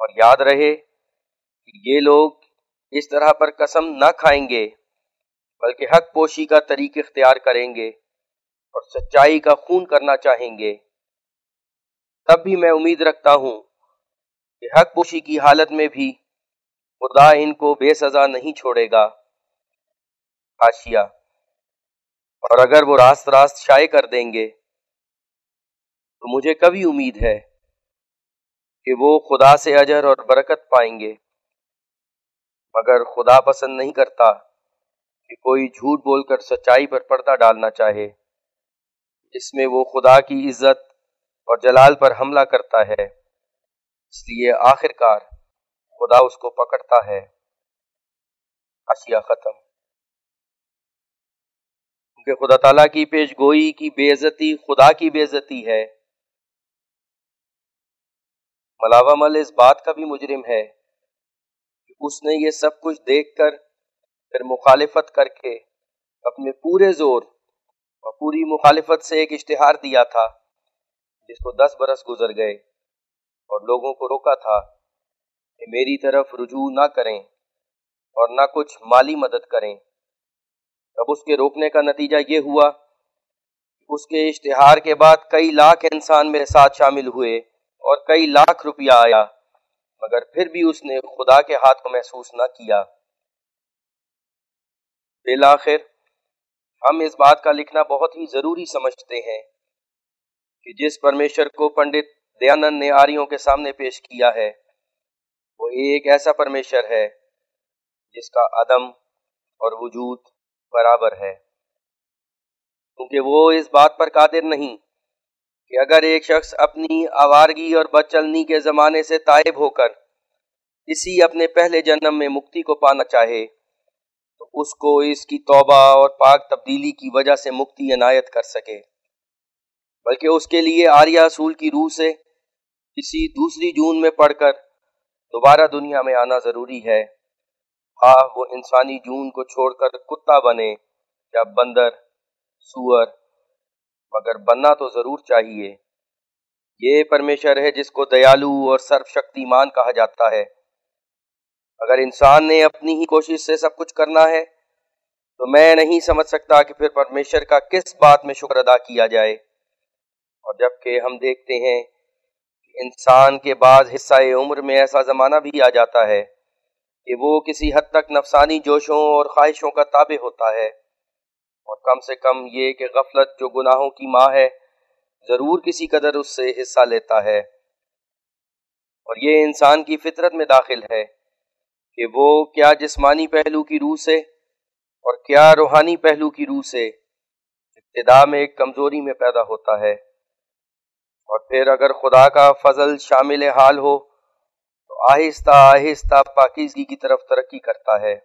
اور یاد رہے کہ یہ لوگ اس طرح پر قسم نہ کھائیں گے بلکہ حق پوشی کا طریق اختیار کریں گے اور سچائی کا خون کرنا چاہیں گے۔ تب بھی میں امید رکھتا ہوں کہ حق پوشی کی حالت میں بھی خدا ان کو بے سزا نہیں چھوڑے گا۔ حاشیہ: اور اگر وہ راست راست شائع کر دیں گے تو مجھے کبھی امید ہے کہ وہ خدا سے اجر اور برکت پائیں گے، مگر خدا پسند نہیں کرتا کہ کوئی جھوٹ بول کر سچائی پر پردہ ڈالنا چاہے، اس میں وہ خدا کی عزت اور جلال پر حملہ کرتا ہے، اس لیے آخر کار خدا اس کو پکڑتا ہے۔ حاشیہ ختم۔ کیونکہ خدا تعالیٰ کی پیش گوئی کی بے عزتی خدا کی بے عزتی ہے، ملاوہ مل اس بات کا بھی مجرم ہے کہ اس نے یہ سب کچھ دیکھ کر پھر مخالفت کر کے اپنے پورے زور اور پوری مخالفت سے ایک اشتہار دیا تھا جس کو 10 برس گزر گئے اور لوگوں کو روکا تھا کہ میری طرف رجوع نہ کریں اور نہ کچھ مالی مدد کریں۔ اب اس کے روکنے کا نتیجہ یہ ہوا کہ اس کے اشتہار کے بعد کئی لاکھ انسان میرے ساتھ شامل ہوئے اور کئی لاکھ روپیہ آیا، مگر پھر بھی اس نے خدا کے ہاتھ کو محسوس نہ کیا۔ بالآخر ہم اس بات کا لکھنا بہت ہی ضروری سمجھتے ہیں کہ جس پرمیشر کو پنڈت دیانند نے آریوں کے سامنے پیش کیا ہے وہ ایک ایسا پرمیشر ہے جس کا عدم اور وجود برابر ہے، کیونکہ وہ اس بات پر قادر نہیں کہ اگر ایک شخص اپنی آوارگی اور بدچلنی کے زمانے سے تائب ہو کر اسی اپنے پہلے جنم میں مکتی کو پانا چاہے تو اس کو اس کی توبہ اور پاک تبدیلی کی وجہ سے مکتی عنایت کر سکے، بلکہ اس کے لیے آریہ اصول کی روح سے کسی دوسری جون میں پڑھ کر دوبارہ دنیا میں آنا ضروری ہے، خواہ وہ انسانی جون کو چھوڑ کر کتا بنے یا بندر، سور، مگر بننا تو ضرور چاہیے۔ یہ پرمیشر ہے جس کو دیالو اور سرو شکتیمان کہا جاتا ہے۔ اگر انسان نے اپنی ہی کوشش سے سب کچھ کرنا ہے تو میں نہیں سمجھ سکتا کہ پھر پرمیشر کا کس بات میں شکر ادا کیا جائے، اور جبکہ ہم دیکھتے ہیں کہ انسان کے بعض حصہ عمر میں ایسا زمانہ بھی آ جاتا ہے کہ وہ کسی حد تک نفسانی جوشوں اور خواہشوں کا تابع ہوتا ہے، اور کم سے کم یہ کہ غفلت جو گناہوں کی ماں ہے ضرور کسی قدر اس سے حصہ لیتا ہے، اور یہ انسان کی فطرت میں داخل ہے کہ وہ کیا جسمانی پہلو کی روح سے اور کیا روحانی پہلو کی روح سے ابتدا میں ایک کمزوری میں پیدا ہوتا ہے، اور پھر اگر خدا کا فضل شامل حال ہو تو آہستہ آہستہ پاکیزگی کی طرف ترقی کرتا ہے۔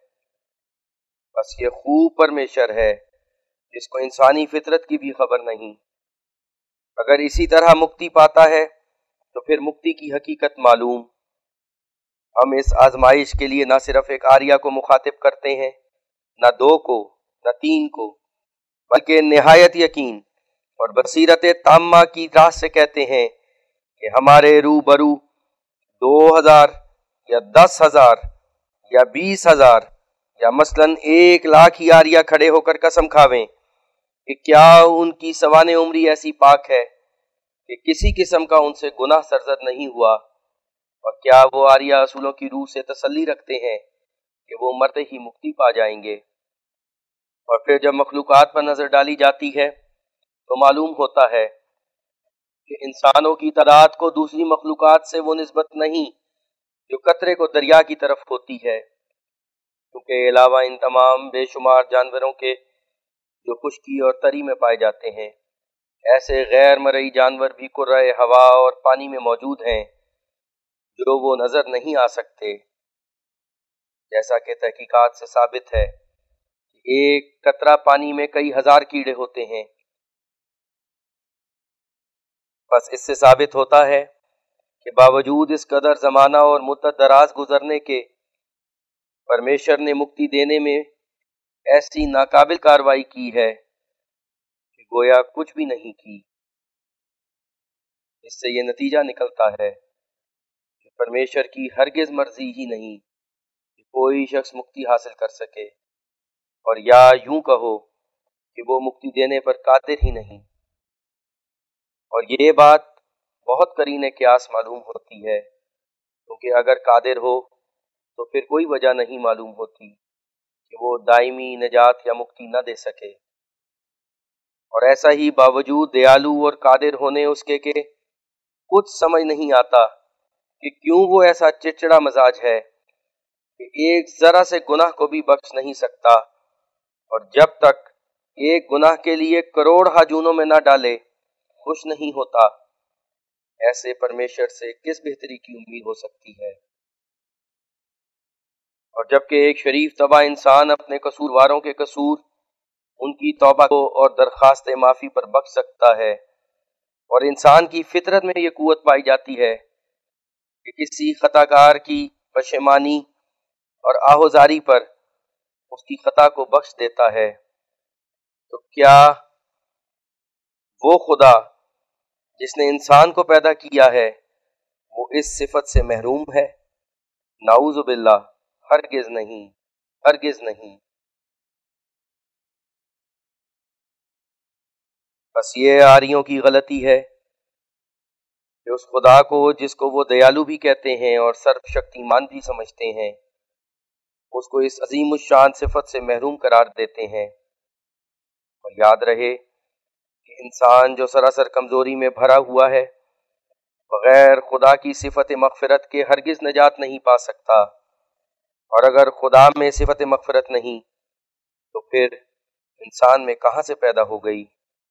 بس یہ خوب پرمیشر ہے جس کو انسانی فطرت کی بھی خبر نہیں۔ اگر اسی طرح مکتی پاتا ہے تو پھر مکتی کی حقیقت معلوم۔ ہم اس آزمائش کے لیے نہ صرف ایک آریہ کو مخاطب کرتے ہیں، نہ 2 کو، نہ 3 کو، بلکہ نہایت یقین اور بصیرت تامہ کی راہ سے کہتے ہیں کہ ہمارے روبرو 2000 یا 10,000 یا 20,000 یا مثلاً 1,00,000 ہی آریہ کھڑے ہو کر قسم کھاویں کہ کیا ان کی سوانح عمری ایسی پاک ہے کہ کسی قسم کا ان سے گناہ سرزد نہیں ہوا، اور کیا وہ آریہ اصولوں کی روح سے تسلی رکھتے ہیں کہ وہ مرتے ہی مکتی پا جائیں گے۔ اور پھر جب مخلوقات پر نظر ڈالی جاتی ہے تو معلوم ہوتا ہے کہ انسانوں کی تعداد کو دوسری مخلوقات سے وہ نسبت نہیں جو قطرے کو دریا کی طرف ہوتی ہے، کیونکہ علاوہ ان تمام بے شمار جانوروں کے جو خشکی اور تری میں پائے جاتے ہیں، ایسے غیر مرئی جانور بھی کرۂ ہوا اور پانی میں موجود ہیں جو وہ نظر نہیں آ سکتے، جیسا کہ تحقیقات سے ثابت ہے کہ ایک قطرہ پانی میں کئی ہزار کیڑے ہوتے ہیں۔ بس اس سے ثابت ہوتا ہے کہ باوجود اس قدر زمانہ اور مدت دراز گزرنے کے پرمیشر نے مکتی دینے میں ایسی ناقابل کارروائی کی ہے کہ گویا کچھ بھی نہیں کی۔ اس سے یہ نتیجہ نکلتا ہے کہ پرمیشر کی ہرگز مرضی ہی نہیں کہ کوئی شخص مکتی حاصل کر سکے، اور یا یوں کہو کہ وہ مکتی دینے پر قادر ہی نہیں۔ اور یہ بات بہت قرین قیاس معلوم ہوتی ہے، کیونکہ اگر قادر ہو تو پھر کوئی وجہ نہیں معلوم ہوتی کہ وہ دائمی نجات یا مکتی نہ دے سکے۔ اور ایسا ہی باوجود دیالو اور قادر ہونے اس کے کچھ سمجھ نہیں آتا کہ کیوں وہ ایسا چڑچڑا مزاج ہے کہ ایک ذرا سے گناہ کو بھی بخش نہیں سکتا، اور جب تک ایک گناہ کے لیے کروڑ ہاجونوں میں نہ ڈالے خوش نہیں ہوتا۔ ایسے پرمیشر سے کس بہتری کی امید ہو سکتی ہے؟ اور جبکہ ایک شریف طبع انسان اپنے قصورواروں کے قصور، ان کی توبہ کو اور درخواست معافی پر بخش سکتا ہے، اور انسان کی فطرت میں یہ قوت پائی جاتی ہے کہ کسی خطا کار کی پشیمانی اور آہوزاری پر اس کی خطا کو بخش دیتا ہے، تو کیا وہ خدا جس نے انسان کو پیدا کیا ہے وہ اس صفت سے محروم ہے؟ نعوذ باللہ، ہرگز نہیں، ہرگز نہیں۔ بس یہ آریوں کی غلطی ہے کہ اس خدا کو جس کو وہ دیالو بھی کہتے ہیں اور سرو شکتیمان بھی سمجھتے ہیں، اس کو اس عظیم الشان صفت سے محروم قرار دیتے ہیں۔ اور یاد رہے کہ انسان جو سراسر کمزوری میں بھرا ہوا ہے، بغیر خدا کی صفت مغفرت کے ہرگز نجات نہیں پا سکتا، اور اگر خدا میں صفت مغفرت نہیں تو پھر انسان میں کہاں سے پیدا ہو گئی؟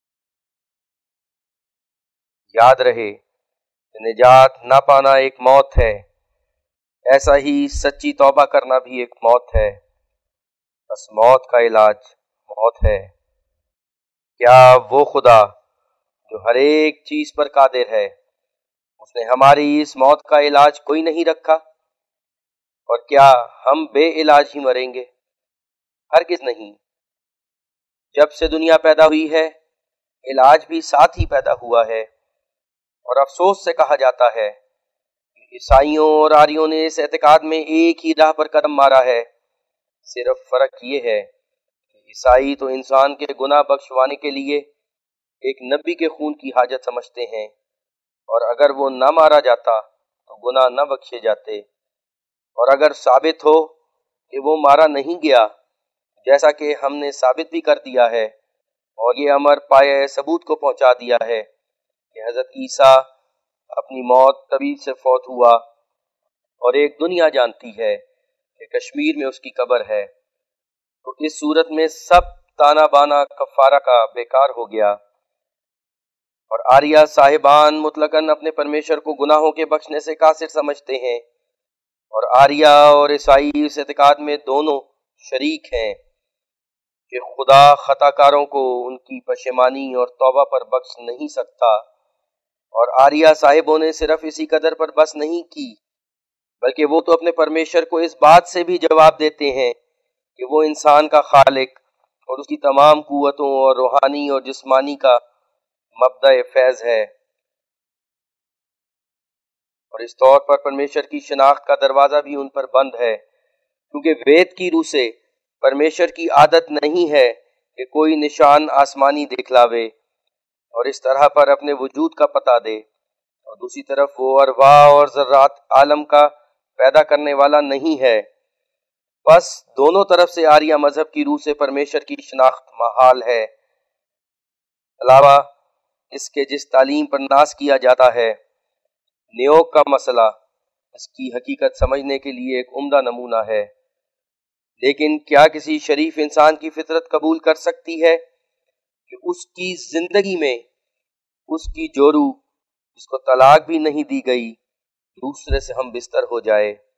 یاد رہے کہ نجات نہ پانا ایک موت ہے، ایسا ہی سچی توبہ کرنا بھی ایک موت ہے، بس موت کا علاج موت ہے۔ کیا وہ خدا جو ہر ایک چیز پر قادر ہے، اس نے ہماری اس موت کا علاج کوئی نہیں رکھا؟ اور کیا ہم بے علاج ہی مریں گے؟ ہرگز نہیں۔ جب سے دنیا پیدا ہوئی ہے علاج بھی ساتھ ہی پیدا ہوا ہے، اور افسوس سے کہا جاتا ہے کہ عیسائیوں اور آریوں نے اس اعتقاد میں ایک ہی راہ پر قدم مارا ہے، صرف فرق یہ ہے کہ عیسائی تو انسان کے گناہ بخشوانے کے لیے ایک نبی کے خون کی حاجت سمجھتے ہیں، اور اگر وہ نہ مارا جاتا تو گناہ نہ بخشے جاتے، اور اگر ثابت ہو کہ وہ مارا نہیں گیا، جیسا کہ ہم نے ثابت بھی کر دیا ہے اور یہ امر پایہ ثبوت کو پہنچا دیا ہے کہ حضرت عیسیٰ اپنی موت طبیعت سے فوت ہوا، اور ایک دنیا جانتی ہے کہ کشمیر میں اس کی قبر ہے، تو اس صورت میں سب تانا بانا کفارہ کا بیکار ہو گیا۔ اور آریہ صاحبان مطلقاً اپنے پرمیشر کو گناہوں کے بخشنے سے قاصر سمجھتے ہیں، اور آریہ اور عیسائی اس اعتقاد میں دونوں شریک ہیں کہ خدا خطا کاروں کو ان کی پشیمانی اور توبہ پر بخش نہیں سکتا۔ اور آریہ صاحبوں نے صرف اسی قدر پر بس نہیں کی، بلکہ وہ تو اپنے پرمیشر کو اس بات سے بھی جواب دیتے ہیں کہ وہ انسان کا خالق اور اس کی تمام قوتوں اور روحانی اور جسمانی کا مبدأ فیض ہے۔ اور اس طور پر پرمیشر کی شناخت کا دروازہ بھی ان پر بند ہے، کیونکہ وید کی روح سے پرمیشر کی عادت نہیں ہے کہ کوئی نشان آسمانی دکھلاوے اور اس طرح پر اپنے وجود کا پتہ دے، اور دوسری طرف وہ ارواح اور ذرات عالم کا پیدا کرنے والا نہیں ہے۔ بس دونوں طرف سے آریہ مذہب کی روح سے پرمیشر کی شناخت محال ہے۔ علاوہ اس کے جس تعلیم پر ناز کیا جاتا ہے، نیوگ کا مسئلہ اس کی حقیقت سمجھنے کے لیے ایک عمدہ نمونہ ہے، لیکن کیا کسی شریف انسان کی فطرت قبول کر سکتی ہے کہ اس کی زندگی میں اس کی جورو جس کو طلاق بھی نہیں دی گئی دوسرے سے ہم بستر ہو جائے؟